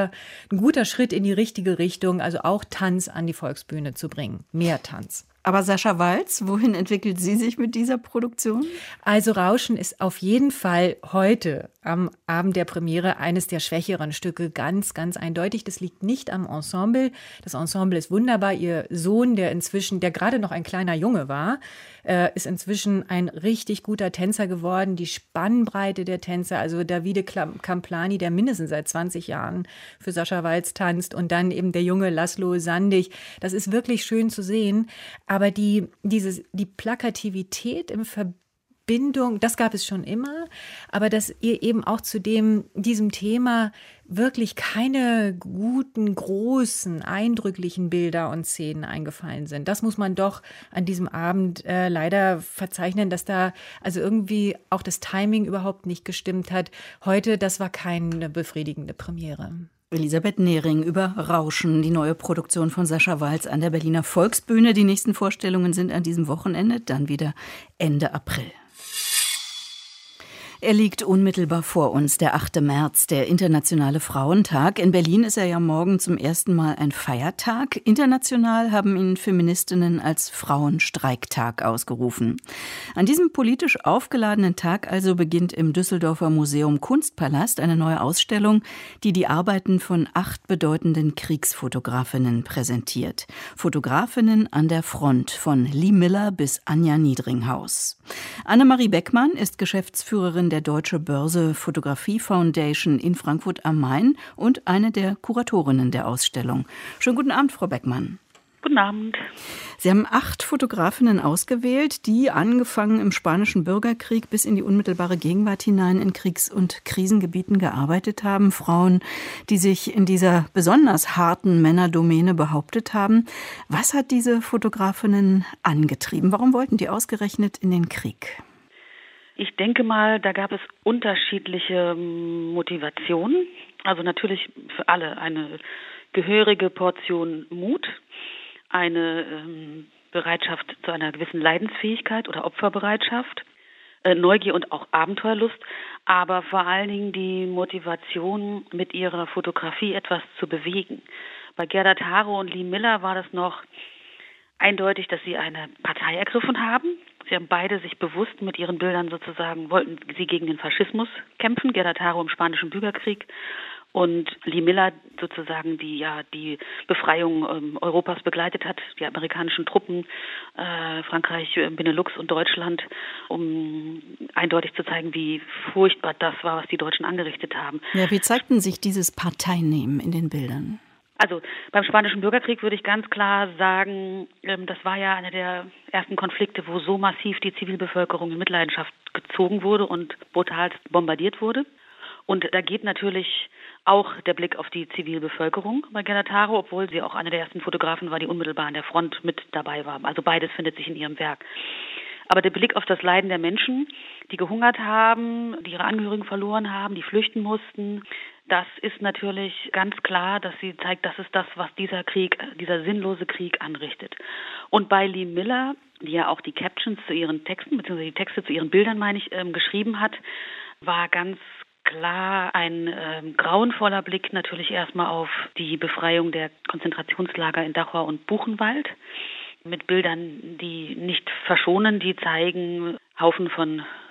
guter Schritt in die richtige Richtung, also auch Tanz an die Volksbühne zu bringen, mehr Tanz. Aber Sascha Waltz, wohin entwickelt sie sich mit dieser Produktion? Also Rauschen ist auf jeden Fall heute am Abend der Premiere eines der schwächeren Stücke, ganz, ganz eindeutig. Das liegt nicht am Ensemble. Das Ensemble ist wunderbar. Ihr Sohn, der gerade noch ein kleiner Junge war, ist inzwischen ein richtig guter Tänzer geworden. Die Spannbreite der Tänzer, also Davide Camplani, der mindestens seit 20 Jahren für Sascha Waltz tanzt, und dann eben der junge Laszlo Sandig. Das ist wirklich schön zu sehen. Aber die Plakativität im Verbindung, das gab es schon immer, aber dass ihr eben auch zu diesem Thema wirklich keine guten, großen, eindrücklichen Bilder und Szenen eingefallen sind. Das muss man doch an diesem Abend leider verzeichnen, dass da also irgendwie auch das Timing überhaupt nicht gestimmt hat. Heute, das war keine befriedigende Premiere. Elisabeth Nehring über Rauschen, die neue Produktion von Sascha Waltz an der Berliner Volksbühne. Die nächsten Vorstellungen sind an diesem Wochenende, dann wieder Ende April. Er liegt unmittelbar vor uns, der 8. März, der Internationale Frauentag. In Berlin ist er ja morgen zum ersten Mal ein Feiertag. International haben ihn Feministinnen als Frauenstreiktag ausgerufen. An diesem politisch aufgeladenen Tag also beginnt im Düsseldorfer Museum Kunstpalast eine neue Ausstellung, die die Arbeiten von 8 bedeutenden Kriegsfotografinnen präsentiert. Fotografinnen an der Front, von Lee Miller bis Anja Niedringhaus. Annemarie Beckmann ist Geschäftsführerin der Deutsche Börse Fotografie Foundation in Frankfurt am Main und eine der Kuratorinnen der Ausstellung. Schönen guten Abend, Frau Beckmann. Guten Abend. Sie haben 8 Fotografinnen ausgewählt, die angefangen im Spanischen Bürgerkrieg bis in die unmittelbare Gegenwart hinein in Kriegs- und Krisengebieten gearbeitet haben. Frauen, die sich in dieser besonders harten Männerdomäne behauptet haben. Was hat diese Fotografinnen angetrieben? Warum wollten die ausgerechnet in den Krieg? Ich denke mal, da gab es unterschiedliche Motivationen. Also natürlich für alle eine gehörige Portion Mut, eine Bereitschaft zu einer gewissen Leidensfähigkeit oder Opferbereitschaft, Neugier und auch Abenteuerlust, aber vor allen Dingen die Motivation, mit ihrer Fotografie etwas zu bewegen. Bei Gerda Taro und Lee Miller war das noch eindeutig, dass sie eine Partei ergriffen haben. Sie haben beide sich bewusst mit ihren Bildern sozusagen, wollten sie gegen den Faschismus kämpfen, Gerda Taro im Spanischen Bürgerkrieg und Lee Miller sozusagen, die die Befreiung Europas begleitet hat, die amerikanischen Truppen, Frankreich, Benelux und Deutschland, um eindeutig zu zeigen, wie furchtbar das war, was die Deutschen angerichtet haben. Ja, wie zeigten sich dieses Parteinehmen in den Bildern? Also beim Spanischen Bürgerkrieg würde ich ganz klar sagen, das war ja einer der ersten Konflikte, wo so massiv die Zivilbevölkerung in Mitleidenschaft gezogen wurde und brutal bombardiert wurde. Und da geht natürlich auch der Blick auf die Zivilbevölkerung bei Gerda Taro, obwohl sie auch eine der ersten Fotografen war, die unmittelbar an der Front mit dabei war. Also beides findet sich in ihrem Werk. Aber der Blick auf das Leiden der Menschen, die gehungert haben, die ihre Angehörigen verloren haben, die flüchten mussten, das ist natürlich ganz klar, dass sie zeigt, das ist das, was dieser Krieg, dieser sinnlose Krieg anrichtet. Und bei Lee Miller, die ja auch die Captions zu ihren Texten, beziehungsweise die Texte zu ihren Bildern, geschrieben hat, war ganz klar ein grauenvoller Blick natürlich erstmal auf die Befreiung der Konzentrationslager in Dachau und Buchenwald. Mit Bildern, die nicht verschonen, die zeigen Haufen von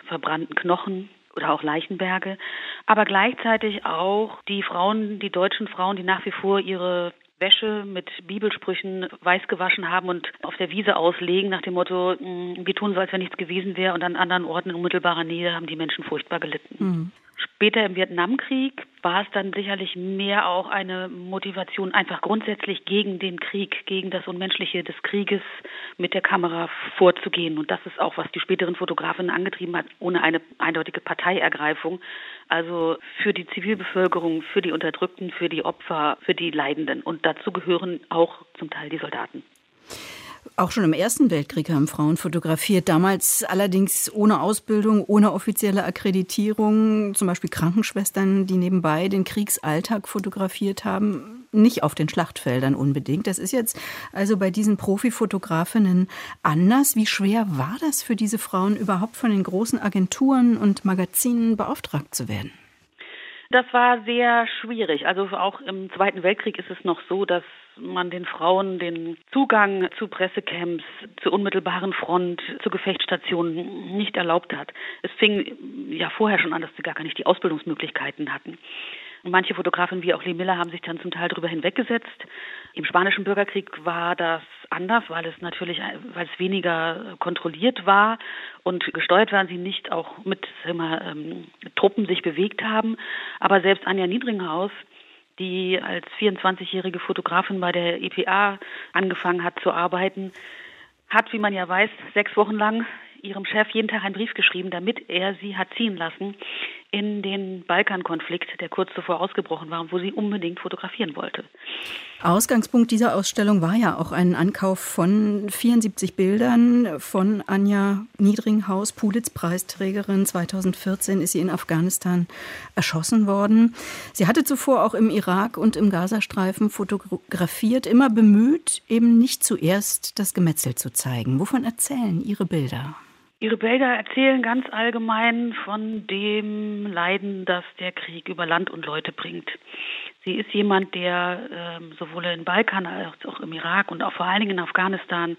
verbrannten Knochen oder auch Leichenberge, aber gleichzeitig auch die Frauen, die deutschen Frauen, die nach wie vor ihre Wäsche mit Bibelsprüchen weiß gewaschen haben und auf der Wiese auslegen nach dem Motto, wir tun so, als wenn nichts gewesen wäre, und an anderen Orten in unmittelbarer Nähe haben die Menschen furchtbar gelitten. Mhm. Später im Vietnamkrieg war es dann sicherlich mehr auch eine Motivation, einfach grundsätzlich gegen den Krieg, gegen das Unmenschliche des Krieges mit der Kamera vorzugehen. Und das ist auch, was die späteren Fotografinnen angetrieben hat, ohne eine eindeutige Parteiergreifung. Also für die Zivilbevölkerung, für die Unterdrückten, für die Opfer, für die Leidenden. Und dazu gehören auch zum Teil die Soldaten. Auch schon im Ersten Weltkrieg haben Frauen fotografiert, damals allerdings ohne Ausbildung, ohne offizielle Akkreditierung, zum Beispiel Krankenschwestern, die nebenbei den Kriegsalltag fotografiert haben, nicht auf den Schlachtfeldern unbedingt. Das ist jetzt also bei diesen Profifotografinnen anders. Wie schwer war das für diese Frauen, überhaupt von den großen Agenturen und Magazinen beauftragt zu werden? Das war sehr schwierig. Also auch im Zweiten Weltkrieg ist es noch so, dass man den Frauen den Zugang zu Pressecamps, zur unmittelbaren Front, zu Gefechtsstationen nicht erlaubt hat. Es fing ja vorher schon an, dass sie gar nicht die Ausbildungsmöglichkeiten hatten. Und manche Fotografen wie auch Lee Miller haben sich dann zum Teil darüber hinweggesetzt. Im Spanischen Bürgerkrieg war das anders, weil es weniger kontrolliert war und gesteuert waren sie nicht, auch mit Truppen sich bewegt haben. Aber selbst Anja Niedringhaus, die als 24-jährige Fotografin bei der EPA angefangen hat zu arbeiten, hat, wie man ja weiß, 6 Wochen lang ihrem Chef jeden Tag einen Brief geschrieben, damit er sie hat ziehen lassen in den Balkankonflikt, der kurz zuvor ausgebrochen war und wo sie unbedingt fotografieren wollte. Ausgangspunkt dieser Ausstellung war ja auch ein Ankauf von 74 Bildern von Anja Niedringhaus, Pulitz-Preisträgerin. 2014 ist sie in Afghanistan erschossen worden. Sie hatte zuvor auch im Irak und im Gazastreifen fotografiert, immer bemüht, eben nicht zuerst das Gemetzel zu zeigen. Wovon erzählen Ihre Bilder? Ihre Bilder erzählen ganz allgemein von dem Leiden, das der Krieg über Land und Leute bringt. Sie ist jemand, der sowohl im Balkan als auch im Irak und auch vor allen Dingen in Afghanistan,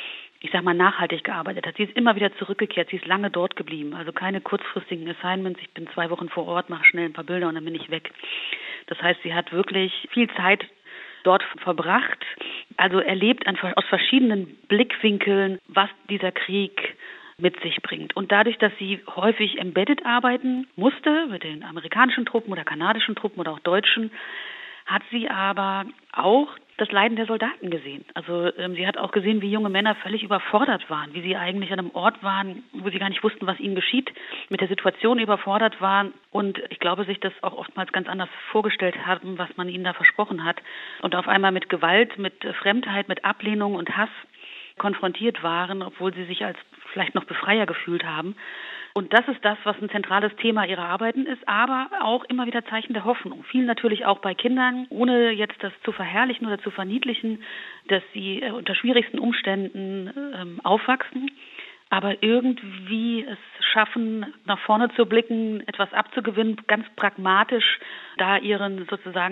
nachhaltig gearbeitet hat. Sie ist immer wieder zurückgekehrt, sie ist lange dort geblieben. Also keine kurzfristigen Assignments. Ich bin 2 Wochen vor Ort, mache schnell ein paar Bilder und dann bin ich weg. Das heißt, sie hat wirklich viel Zeit dort verbracht, also erlebt aus verschiedenen Blickwinkeln, was dieser Krieg mit sich bringt. Und dadurch, dass sie häufig embedded arbeiten musste, mit den amerikanischen Truppen oder kanadischen Truppen oder auch deutschen, hat sie aber auch das Leiden der Soldaten gesehen. Also sie hat auch gesehen, wie junge Männer völlig überfordert waren, wie sie eigentlich an einem Ort waren, wo sie gar nicht wussten, was ihnen geschieht, mit der Situation überfordert waren und ich glaube, sich das auch oftmals ganz anders vorgestellt haben, was man ihnen da versprochen hat und auf einmal mit Gewalt, mit Fremdheit, mit Ablehnung und Hass konfrontiert waren, obwohl sie sich als vielleicht noch Befreier gefühlt haben. Und das ist das, was ein zentrales Thema ihrer Arbeiten ist, aber auch immer wieder Zeichen der Hoffnung. Viel natürlich auch bei Kindern, ohne jetzt das zu verherrlichen oder zu verniedlichen, dass sie unter schwierigsten Umständen aufwachsen, aber irgendwie es schaffen, nach vorne zu blicken, etwas abzugewinnen, ganz pragmatisch da ihren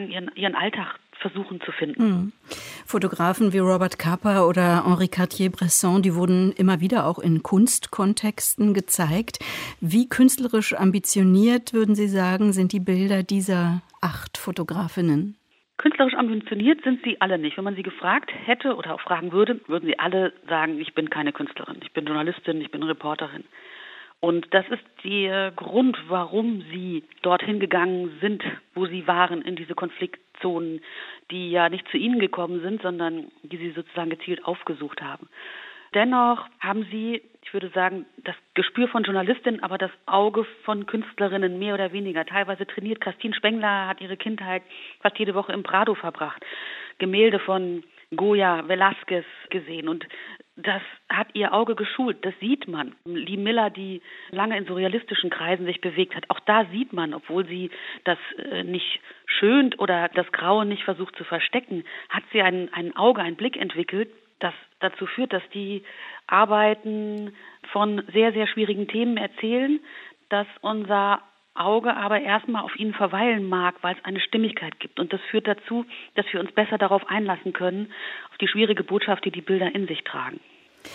Alltag versuchen zu finden. Fotografen wie Robert Capa oder Henri Cartier-Bresson, die wurden immer wieder auch in Kunstkontexten gezeigt. Wie künstlerisch ambitioniert, würden Sie sagen, sind die Bilder dieser 8 Fotografinnen? Künstlerisch ambitioniert sind sie alle nicht. Wenn man sie gefragt hätte oder auch fragen würde, würden sie alle sagen, ich bin keine Künstlerin, ich bin Journalistin, ich bin Reporterin. Und das ist der Grund, warum sie dorthin gegangen sind, wo sie waren, in diese Konfliktzonen, die ja nicht zu ihnen gekommen sind, sondern die sie sozusagen gezielt aufgesucht haben. Dennoch haben sie, ich würde sagen, das Gespür von Journalistin, aber das Auge von Künstlerinnen mehr oder weniger. Teilweise trainiert. Christine Spengler hat ihre Kindheit fast jede Woche im Prado verbracht. Gemälde von Goya, Velázquez gesehen und das hat ihr Auge geschult, das sieht man. Lee Miller, die lange in surrealistischen Kreisen sich bewegt hat, auch da sieht man, obwohl sie das nicht schönt oder das Graue nicht versucht zu verstecken, hat sie ein Auge, einen Blick entwickelt, das dazu führt, dass die Arbeiten von sehr, sehr schwierigen Themen erzählen, dass unser Auge aber erstmal auf ihnen verweilen mag, weil es eine Stimmigkeit gibt. Und das führt dazu, dass wir uns besser darauf einlassen können, auf die schwierige Botschaft, die die Bilder in sich tragen.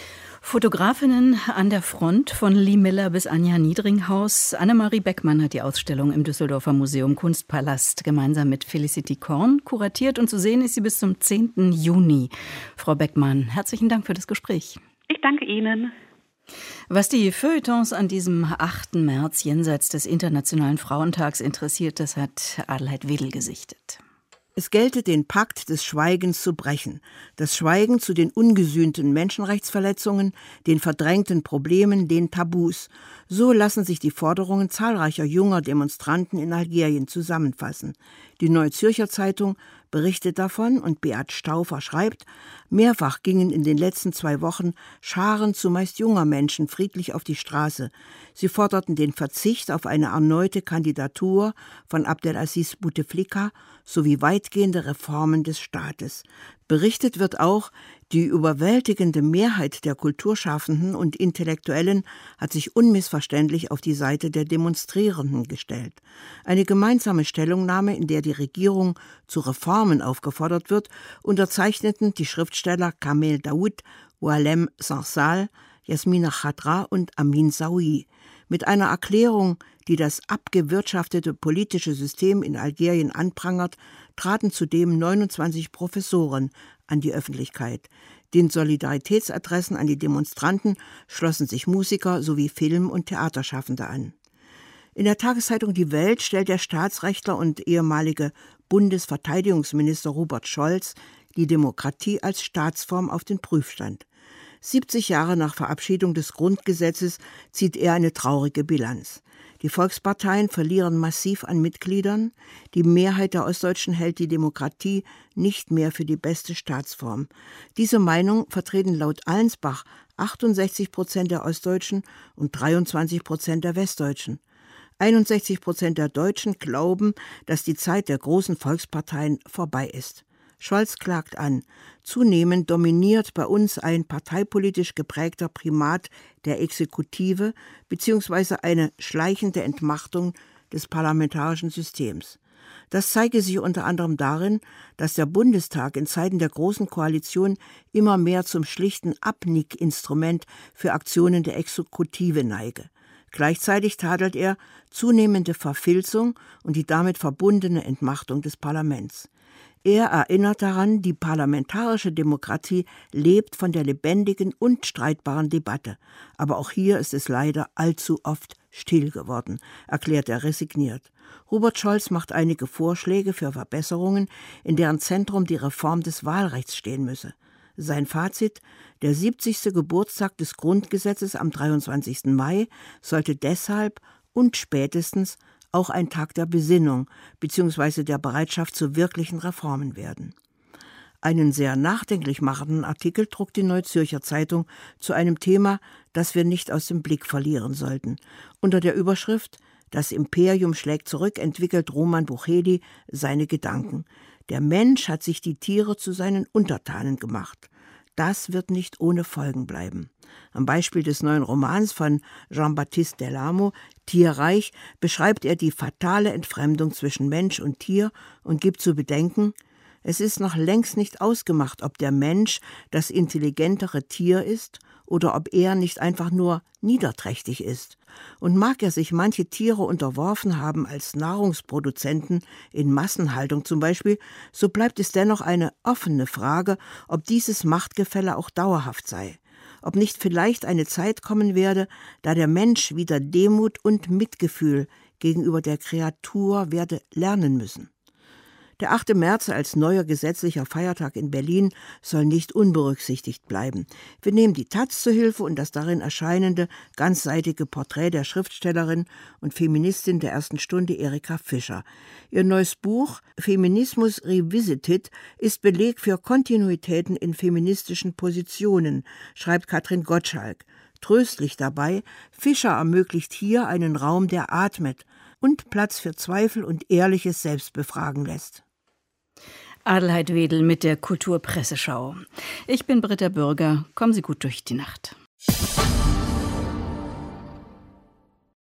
Fotografinnen an der Front von Lee Miller bis Anja Niedringhaus. Annemarie Beckmann hat die Ausstellung im Düsseldorfer Museum Kunstpalast gemeinsam mit Felicity Korn kuratiert und zu sehen ist sie bis zum 10. Juni. Frau Beckmann, herzlichen Dank für das Gespräch. Ich danke Ihnen. Was die Feuilletons an diesem 8. März jenseits des Internationalen Frauentags interessiert, das hat Adelheid Wedel gesichtet. Es gelte, den Pakt des Schweigens zu brechen. Das Schweigen zu den ungesühnten Menschenrechtsverletzungen, den verdrängten Problemen, den Tabus. So lassen sich die Forderungen zahlreicher junger Demonstranten in Algerien zusammenfassen. Die Neue Zürcher Zeitung berichtet davon und Beat Stauffer schreibt, mehrfach gingen in den letzten 2 Wochen Scharen zumeist junger Menschen friedlich auf die Straße. Sie forderten den Verzicht auf eine erneute Kandidatur von Abdelaziz Bouteflika sowie weitgehende Reformen des Staates. Berichtet wird auch, die überwältigende Mehrheit der Kulturschaffenden und Intellektuellen hat sich unmissverständlich auf die Seite der Demonstrierenden gestellt. Eine gemeinsame Stellungnahme, in der die Regierung zu Reformen aufgefordert wird, unterzeichneten die Schriftsteller Kamel Daoud, Oualem Sansal, Yasmina Khadra und Amin Zaouи. Mit einer Erklärung, die das abgewirtschaftete politische System in Algerien anprangert, traten zudem 29 Professoren an die Öffentlichkeit. Den Solidaritätsadressen an die Demonstranten schlossen sich Musiker sowie Film- und Theaterschaffende an. In der Tageszeitung Die Welt stellt der Staatsrechtler und ehemalige Bundesverteidigungsminister Robert Scholz die Demokratie als Staatsform auf den Prüfstand. 70 Jahre nach Verabschiedung des Grundgesetzes zieht er eine traurige Bilanz. Die Volksparteien verlieren massiv an Mitgliedern. Die Mehrheit der Ostdeutschen hält die Demokratie nicht mehr für die beste Staatsform. Diese Meinung vertreten laut Allensbach 68% der Ostdeutschen und 23% der Westdeutschen. 61% der Deutschen glauben, dass die Zeit der großen Volksparteien vorbei ist. Scholz klagt an, zunehmend dominiert bei uns ein parteipolitisch geprägter Primat der Exekutive bzw. eine schleichende Entmachtung des parlamentarischen Systems. Das zeige sich unter anderem darin, dass der Bundestag in Zeiten der Großen Koalition immer mehr zum schlichten Abnickinstrument für Aktionen der Exekutive neige. Gleichzeitig tadelt er zunehmende Verfilzung und die damit verbundene Entmachtung des Parlaments. Er erinnert daran, die parlamentarische Demokratie lebt von der lebendigen und streitbaren Debatte. Aber auch hier ist es leider allzu oft still geworden, erklärt er resigniert. Robert Scholz macht einige Vorschläge für Verbesserungen, in deren Zentrum die Reform des Wahlrechts stehen müsse. Sein Fazit: Der 70. Geburtstag des Grundgesetzes am 23. Mai sollte deshalb und spätestens auch ein Tag der Besinnung bzw. der Bereitschaft zu wirklichen Reformen werden. Einen sehr nachdenklich machenden Artikel druckt die Neue Zürcher Zeitung zu einem Thema, das wir nicht aus dem Blick verlieren sollten. Unter der Überschrift »Das Imperium schlägt zurück« entwickelt Roman Buchedi seine Gedanken. Der Mensch hat sich die Tiere zu seinen Untertanen gemacht. Das wird nicht ohne Folgen bleiben. Am Beispiel des neuen Romans von Jean-Baptiste Delamo, Tierreich, beschreibt er die fatale Entfremdung zwischen Mensch und Tier und gibt zu bedenken, es ist noch längst nicht ausgemacht, ob der Mensch das intelligentere Tier ist oder ob er nicht einfach nur niederträchtig ist. Und mag er sich manche Tiere unterworfen haben als Nahrungsproduzenten in Massenhaltung zum Beispiel, so bleibt es dennoch eine offene Frage, ob dieses Machtgefälle auch dauerhaft sei. Ob nicht vielleicht eine Zeit kommen werde, da der Mensch wieder Demut und Mitgefühl gegenüber der Kreatur werde lernen müssen. Der 8. März als neuer gesetzlicher Feiertag in Berlin soll nicht unberücksichtigt bleiben. Wir nehmen die taz zur Hilfe und das darin erscheinende ganzseitige Porträt der Schriftstellerin und Feministin der ersten Stunde Erika Fischer. Ihr neues Buch Feminismus Revisited ist Beleg für Kontinuitäten in feministischen Positionen, schreibt Katrin Gottschalk. Tröstlich dabei, Fischer ermöglicht hier einen Raum, der atmet und Platz für Zweifel und ehrliches Selbstbefragen lässt. Adelheid Wedel mit der Kulturpresseschau. Ich bin Britta Bürger. Kommen Sie gut durch die Nacht.